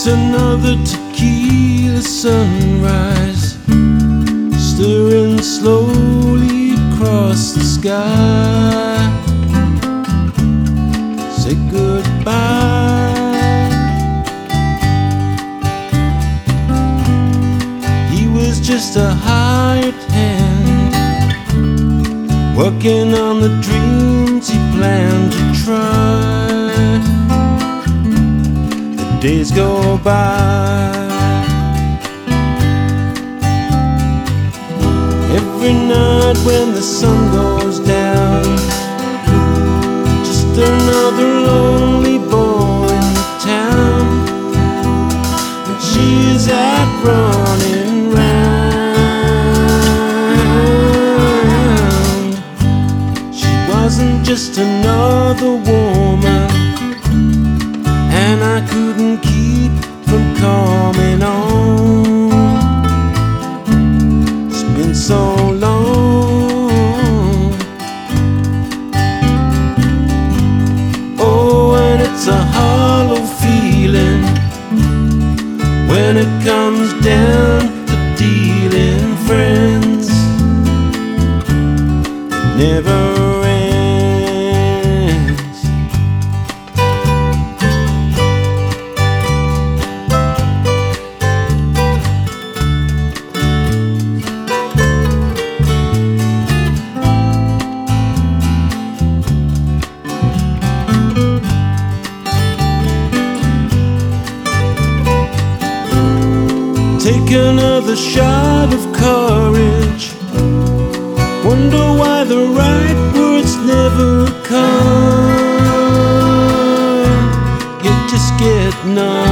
It's another tequila sunrise, stirring slowly across the sky. Say goodbye. He was just a hired hand, working on the dreams he planned to try. Days go by. Every night when the sun goes down, just another lonely boy in the town, and she's out running round. She wasn't just another woman, and I couldn't keep from coming on. It's been so long. Oh, and it's a hollow feeling when it comes down to dealing friends. It never take another shot of courage. Wonder why the right words never come. You just get numb.